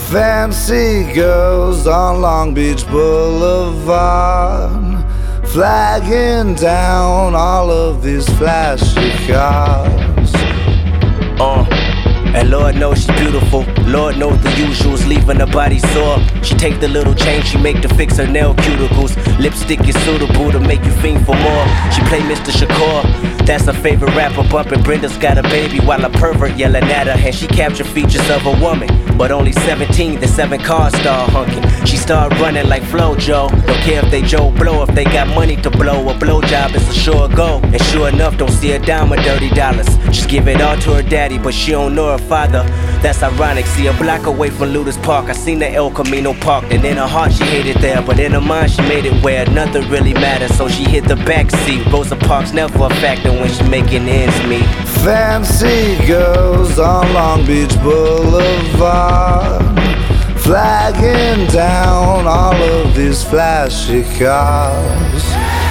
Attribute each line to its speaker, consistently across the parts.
Speaker 1: Fancy girls on Long Beach Boulevard, flagging down all of these flashy cars.
Speaker 2: And Lord knows she's beautiful. Lord knows the usuals, leaving her body sore. She take the little change she make to fix her nail cuticles. Lipstick is suitable to make you fiend for more. She play Mr. Shakur, that's her favorite rapper. Bumping Brenda's got a baby while a pervert yelling at her. And she captured features of a woman, but only 17, the 7 cars start honking. She start running like Flojo. Don't care if they Joe Blow, if they got money to blow. A blowjob is a sure go. And sure enough, don't see a dime of dirty dollars. Just give it all to her daddy, but she don't know her father. That's ironic, see a block away from Ludus Park I seen the El Camino parked, and in her heart she hated there, but in her mind she made it where nothing really matters. So she hit the back seat. Rosa Parks never a factor when she making ends meet.
Speaker 1: Fancy girls on Long Beach Boulevard, flagging down all of these flashy cars.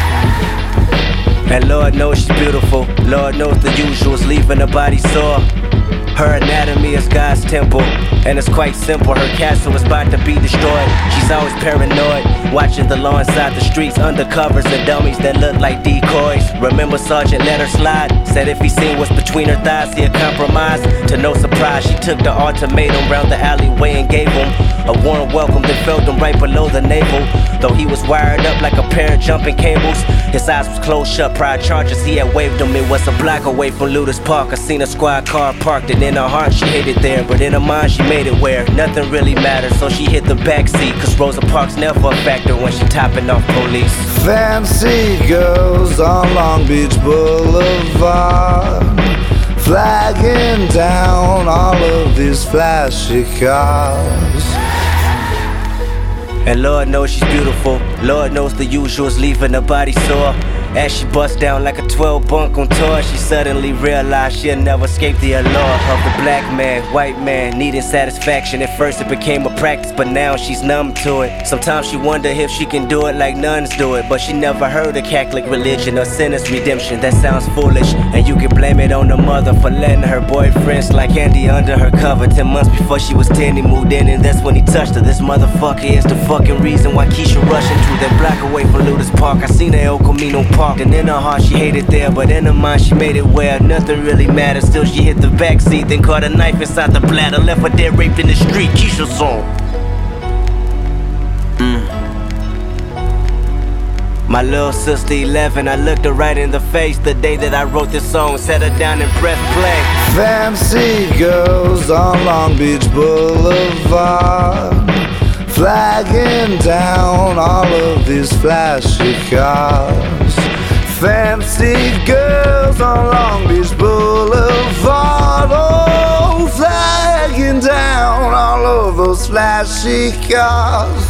Speaker 2: And Lord knows she's beautiful. Lord knows the usuals, leaving her body sore. Her anatomy is God's temple, and it's quite simple. Her castle is about to be destroyed. She's always paranoid, watching the law inside the streets, undercovers and dummies that look like decoys. Remember Sergeant let her slide, said if he seen what's between her thighs, he'd compromise. To no surprise, she took the ultimatum round the alleyway and gave him a warm welcome that felt him right below the navel. Though he was wired up like a pair of jumping cables, his eyes was closed shut, prior charges he had waved him. It was a block away from Ludus Park. I seen a squad car parked, and in her heart she hated there, but in her mind she made it where nothing really mattered. So she hit the back seat, cause Rosa Parks never a factor when she topping off police.
Speaker 1: Fancy girls on Long Beach Boulevard, flagging down all of these flashy cars.
Speaker 2: And Lord knows she's beautiful. Lord knows the usuals, leaving her body sore. As she busts down like a 12 bunk on tour, she suddenly realized she'll never escape the allure of the black man, white man, needing satisfaction. At first it became a practice, but now she's numb to it. Sometimes she wonder if she can do it like nuns do it, but she never heard of Catholic religion or sinner's redemption. That sounds foolish, and you can blame it on the mother for letting her boyfriend slide candy under her cover. 10 months before she was 10, he moved in, and that's when he touched her. This motherfucker is the fucking reason why Keisha rushing through that block away from Ludus Park. I seen the El Camino park, and in her heart she hated there, but in her mind she made it where nothing really mattered. Still she hit the back seat, then caught a knife inside the bladder, left her dead raped in the street. Keisha song. My little sister 11, I looked her right in the face the day that I wrote this song, sat her down and pressed play.
Speaker 1: Fancy girls on Long Beach Boulevard, flagging down all of these flashy cars. Fancy girls on Long Beach Boulevard, oh, flagging down all of those flashy cars.